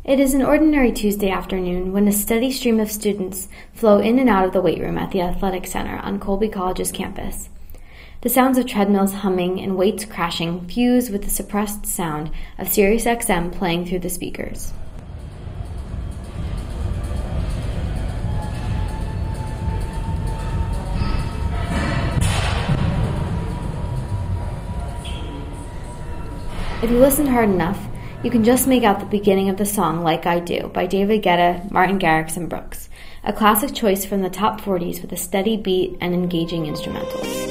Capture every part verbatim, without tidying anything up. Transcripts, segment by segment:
It is an ordinary Tuesday afternoon when a steady stream of students flow in and out of the weight room at the Athletic Center on Colby College's campus. The sounds of treadmills humming and weights crashing fuse with the suppressed sound of Sirius X M playing through the speakers. If you listen hard enough, you can just make out the beginning of the song Like I Do by David Guetta, Martin Garrix, and Brooks, a classic choice from the top forties with a steady beat and engaging instrumentals.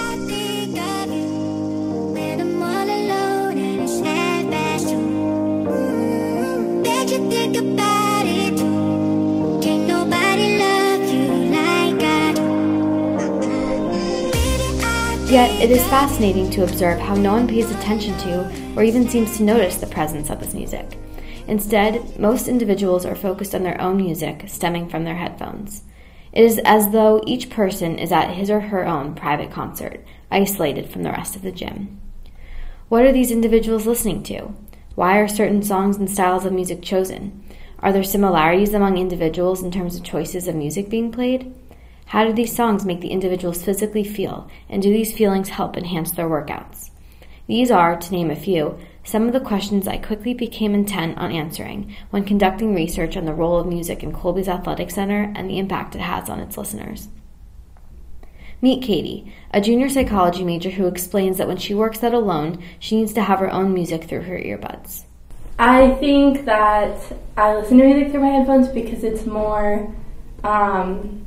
Yet, it is fascinating to observe how no one pays attention to or even seems to notice the presence of this music. Instead, most individuals are focused on their own music stemming from their headphones. It is as though each person is at his or her own private concert, isolated from the rest of the gym. What are these individuals listening to? Why are certain songs and styles of music chosen? Are there similarities among individuals in terms of choices of music being played? How do these songs make the individuals physically feel, and do these feelings help enhance their workouts? These are, to name a few, some of the questions I quickly became intent on answering when conducting research on the role of music in Colby's Athletic Center and the impact it has on its listeners. Meet Katie, a junior psychology major who explains that when she works out alone, she needs to have her own music through her earbuds. I think that I listen to music through my headphones because it's more... Um,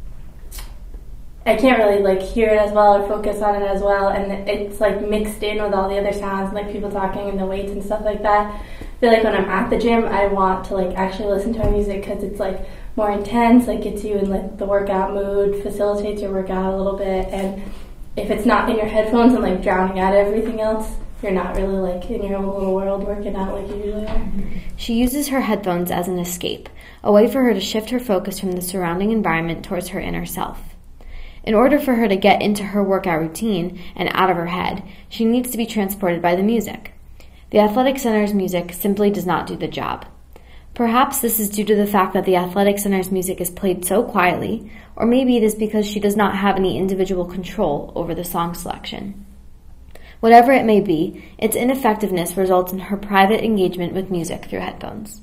I can't really like hear it as well or focus on it as well, and it's like mixed in with all the other sounds, like people talking and the weights and stuff like that. I feel like when I'm at the gym, I want to like actually listen to my music because it's like more intense, like gets you in like the workout mood, facilitates your workout a little bit, and if it's not in your headphones and like drowning out everything else, you're not really like in your own little world working out like you usually are. She uses her headphones as an escape, a way for her to shift her focus from the surrounding environment towards her inner self. In order for her to get into her workout routine and out of her head, she needs to be transported by the music. The Athletic Center's music simply does not do the job. Perhaps this is due to the fact that the Athletic Center's music is played so quietly, or maybe it is because she does not have any individual control over the song selection. Whatever it may be, its ineffectiveness results in her private engagement with music through headphones.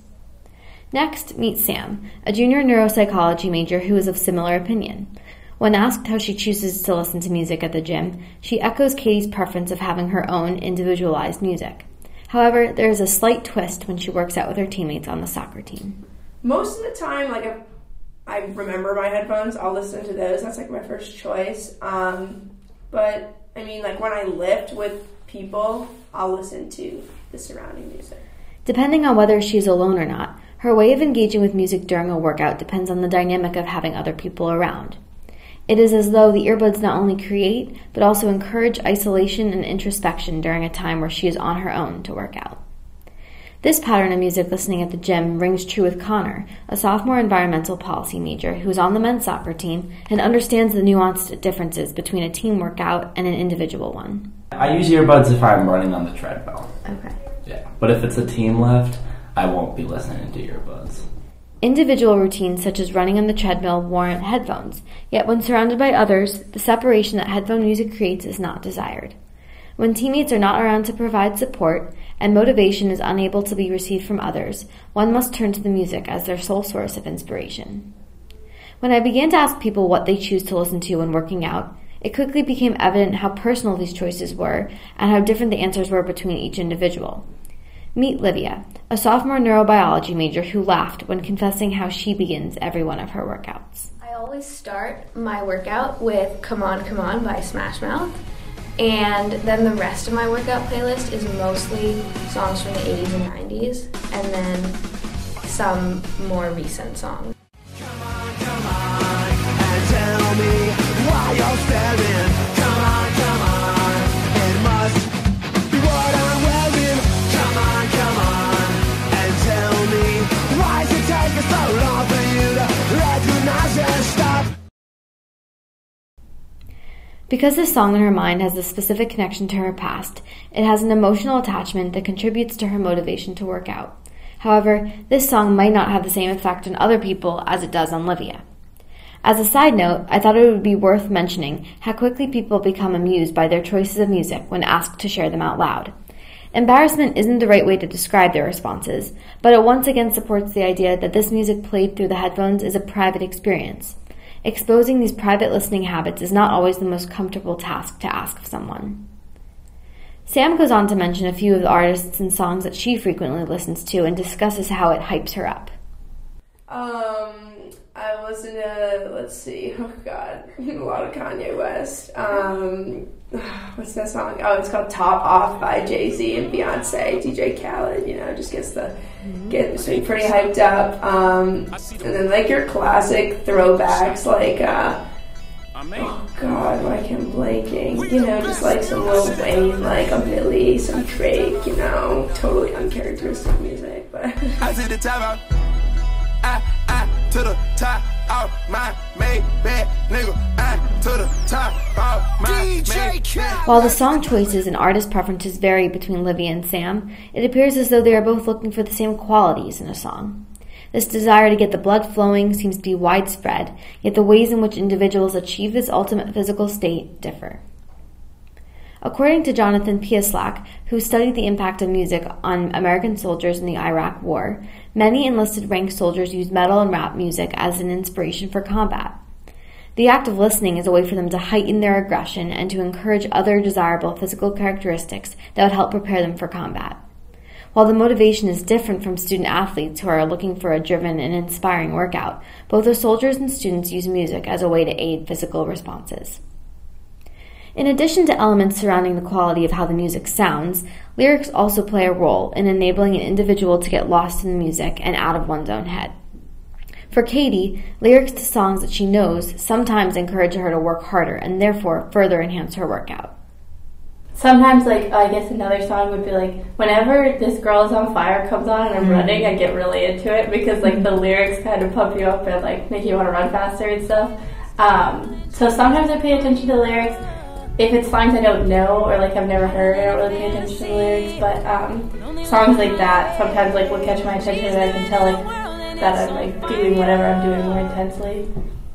Next, meet Sam, a junior neuropsychology major who is of similar opinion. When asked how she chooses to listen to music at the gym, she echoes Katie's preference of having her own individualized music. However, there is a slight twist when she works out with her teammates on the soccer team. Most of the time, like if I remember my headphones, I'll listen to those. That's like my first choice. Um, but I mean, like when I lift with people, I'll listen to the surrounding music. Depending on whether she is alone or not, her way of engaging with music during a workout depends on the dynamic of having other people around. It is as though the earbuds not only create, but also encourage isolation and introspection during a time where she is on her own to work out. This pattern of music listening at the gym rings true with Connor, a sophomore environmental policy major who is on the men's soccer team and understands the nuanced differences between a team workout and an individual one. I use earbuds if I'm running on the treadmill. Okay. Yeah, but if it's a team lift, I won't be listening to earbuds. Individual routines such as running on the treadmill warrant headphones, yet when surrounded by others, the separation that headphone music creates is not desired. When teammates are not around to provide support and motivation is unable to be received from others, one must turn to the music as their sole source of inspiration. When I began to ask people what they choose to listen to when working out, it quickly became evident how personal these choices were and how different the answers were between each individual. Meet Livia, a sophomore neurobiology major who laughed when confessing how she begins every one of her workouts. I always start my workout with Come On, Come On by Smash Mouth, and then the rest of my workout playlist is mostly songs from the eighties and nineties, and then some more recent songs. Come on, come on, and tell me why you're staring. Come on, come on, it must be what I'm wearing. Come on, come on, and tell me why does it take us so long for you to recognize and stop? Because this song in her mind has a specific connection to her past, it has an emotional attachment that contributes to her motivation to work out. However, this song might not have the same effect on other people as it does on Livia. As a side note, I thought it would be worth mentioning how quickly people become amused by their choices of music when asked to share them out loud. Embarrassment isn't the right way to describe their responses, but it once again supports the idea that this music played through the headphones is a private experience. Exposing these private listening habits is not always the most comfortable task to ask of someone. Sam goes on to mention a few of the artists and songs that she frequently listens to and discusses how it hypes her up. Um, I listen to, let's see, oh god, a lot of Kanye West. Um, what's that song? Oh, it's called Top Off by Jay-Z and Beyonce. D J Khaled, you know, just gets the, gets me pretty hyped up. Um, and then like your classic throwbacks, like, uh, oh god, why can't I'm blanking? You know, just like some Lil Wayne, like a Billy, some Drake, you know, totally uncharacteristic music, but. I see the top out. I, I, to the top of my made bad nigga. I, to the top of my D J Khaled. While the song choices and artist preferences vary between Livia and Sam, it appears as though they are both looking for the same qualities in a song. This desire to get the blood flowing seems to be widespread, yet the ways in which individuals achieve this ultimate physical state differ. According to Jonathan Pieslak, who studied the impact of music on American soldiers in the Iraq War, many enlisted rank soldiers use metal and rap music as an inspiration for combat. The act of listening is a way for them to heighten their aggression and to encourage other desirable physical characteristics that would help prepare them for combat. While the motivation is different from student athletes who are looking for a driven and inspiring workout, both the soldiers and students use music as a way to aid physical responses. In addition to elements surrounding the quality of how the music sounds, lyrics also play a role in enabling an individual to get lost in the music and out of one's own head. For Katie, lyrics to songs that she knows sometimes encourage her to work harder and therefore further enhance her workout. Sometimes, like, I guess another song would be like, whenever This Girl Is on Fire comes on and I'm mm-hmm. running, I get really into it because, like, the lyrics kind of pump you up and, like, make you want to run faster and stuff. Um, so sometimes I pay attention to the lyrics. If it's songs I don't know or like I've never heard, I don't really pay attention to the lyrics, but um, songs like that sometimes like will catch my attention and I can tell like that I'm like doing whatever I'm doing more intensely.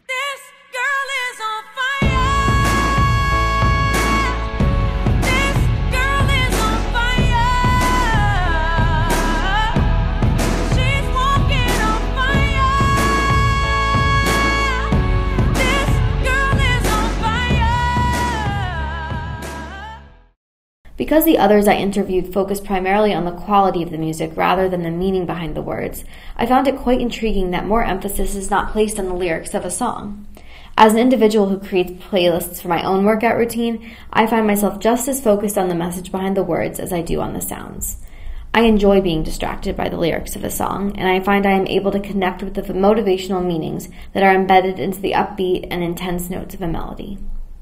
Because the others I interviewed focused primarily on the quality of the music rather than the meaning behind the words, I found it quite intriguing that more emphasis is not placed on the lyrics of a song. As an individual who creates playlists for my own workout routine, I find myself just as focused on the message behind the words as I do on the sounds. I enjoy being distracted by the lyrics of a song, and I find I am able to connect with the motivational meanings that are embedded into the upbeat and intense notes of a melody.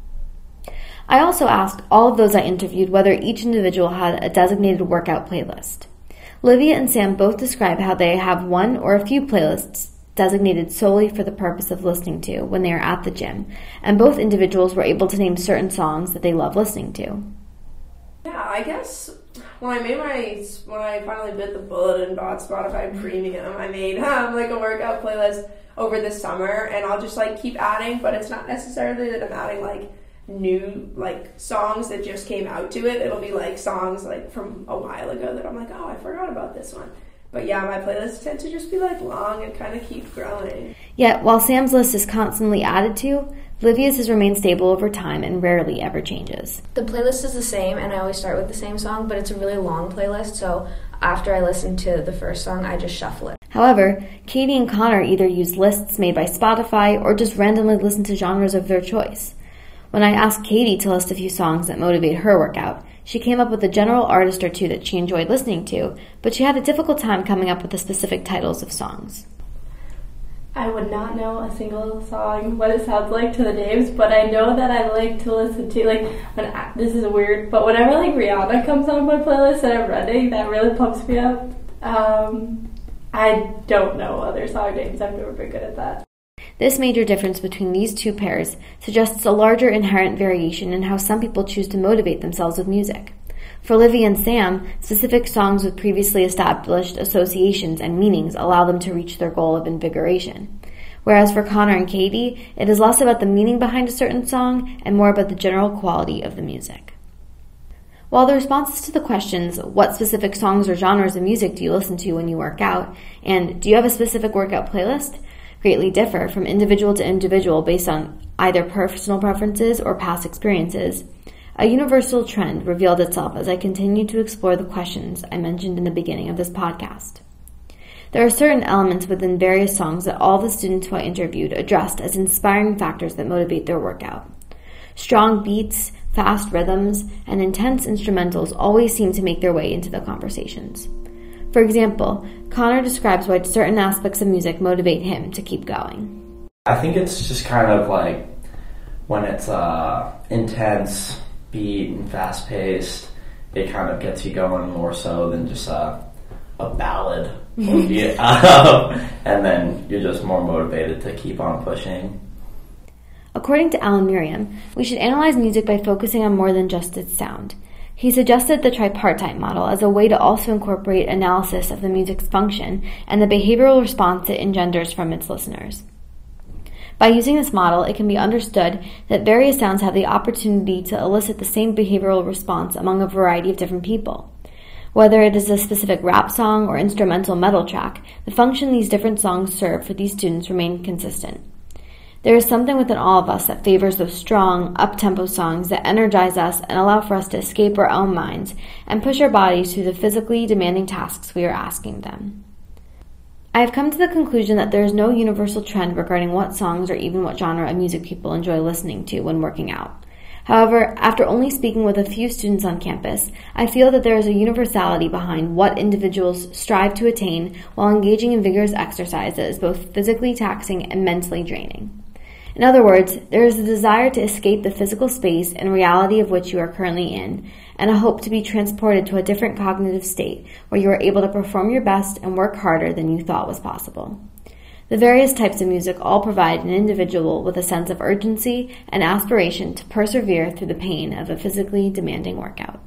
I also asked all of those I interviewed whether each individual had a designated workout playlist. Livia and Sam both describe how they have one or a few playlists designated solely for the purpose of listening to when they are at the gym, and both individuals were able to name certain songs that they love listening to. Yeah, I guess when I made my, when I finally bit the bullet and bought Spotify Premium, I made um, like a workout playlist over the summer, and I'll just like keep adding, but it's not necessarily that I'm adding like new like songs that just came out to it. It'll be like songs like from a while ago that I'm like, oh, I forgot about this one. But yeah, my playlists tend to just be like long and kind of keep growing. Yet, while Sam's list is constantly added to, Livia's has remained stable over time and rarely ever changes. The playlist is the same, and I always start with the same song, but it's a really long playlist, so after I listen to the first song, I just shuffle it. However, Katie and Connor either use lists made by Spotify or just randomly listen to genres of their choice. When I asked Katie to list a few songs that motivate her workout, she came up with a general artist or two that she enjoyed listening to, but she had a difficult time coming up with the specific titles of songs. I would not know a single song, what it sounds like to the names, but I know that I like to listen to, like, when I, this is weird, but whenever, like, Rihanna comes on my playlist and I'm running, that really pumps me up. Um, I don't know other song names. I've never been good at that. This major difference between these two pairs suggests a larger inherent variation in how some people choose to motivate themselves with music. For Olivia and Sam, specific songs with previously established associations and meanings allow them to reach their goal of invigoration. Whereas for Connor and Katie, it is less about the meaning behind a certain song and more about the general quality of the music. While the responses to the questions, what specific songs or genres of music do you listen to when you work out, and do you have a specific workout playlist, greatly differ from individual to individual based on either personal preferences or past experiences, a universal trend revealed itself as I continued to explore the questions I mentioned in the beginning of this podcast. There are certain elements within various songs that all the students who I interviewed addressed as inspiring factors that motivate their workout. Strong beats, fast rhythms, and intense instrumentals always seem to make their way into the conversations. For example, Connor describes why certain aspects of music motivate him to keep going. I think it's just kind of like when it's uh, intense, beat, and fast-paced, it kind of gets you going more so than just uh, a ballad. um, and then you're just more motivated to keep on pushing. According to Alan Merriam, we should analyze music by focusing on more than just its sound. He suggested the tripartite model as a way to also incorporate analysis of the music's function and the behavioral response it engenders from its listeners. By using this model, it can be understood that various sounds have the opportunity to elicit the same behavioral response among a variety of different people. Whether it is a specific rap song or instrumental metal track, the function these different songs serve for these students remain consistent. There is something within all of us that favors those strong, up-tempo songs that energize us and allow for us to escape our own minds and push our bodies through the physically demanding tasks we are asking them. I have come to the conclusion that there is no universal trend regarding what songs or even what genre of music people enjoy listening to when working out. However, after only speaking with a few students on campus, I feel that there is a universality behind what individuals strive to attain while engaging in vigorous exercise that is both physically taxing and mentally draining. In other words, there is a desire to escape the physical space and reality of which you are currently in, and a hope to be transported to a different cognitive state where you are able to perform your best and work harder than you thought was possible. The various types of music all provide an individual with a sense of urgency and aspiration to persevere through the pain of a physically demanding workout.